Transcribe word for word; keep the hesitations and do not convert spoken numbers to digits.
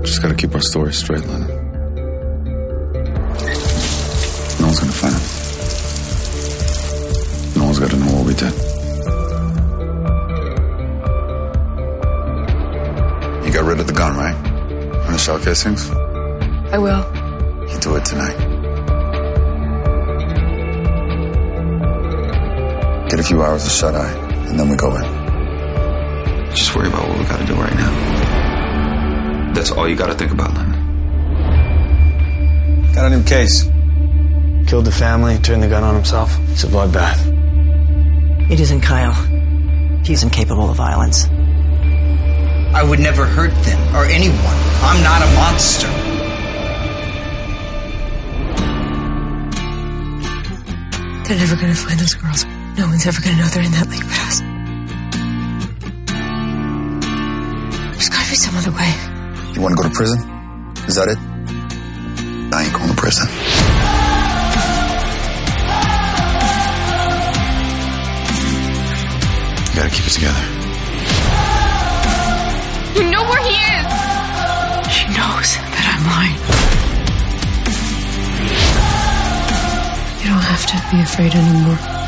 Just gotta keep our story straight, Lennon. No one's gonna find him. No one's gotta know what we did. You got rid of the gun, right? And the shell casings? I will. You do it tonight. Get a few hours of shut-eye, and then we go in. Just worry about what we gotta do right now. That's all you gotta think about, Lennon. Got a new case. Killed the family, turned the gun on himself. It's a bloodbath. It isn't Kyle. He's incapable of violence. I would never hurt them or anyone. I'm not a monster. They're never gonna find those girls. No one's ever gonna know they're in that lake but us. There's gotta be some other way. You wanna go to prison? Is that it? I ain't going to prison. You gotta keep it together. You know where he is! She knows that I'm lying. You don't have to be afraid anymore.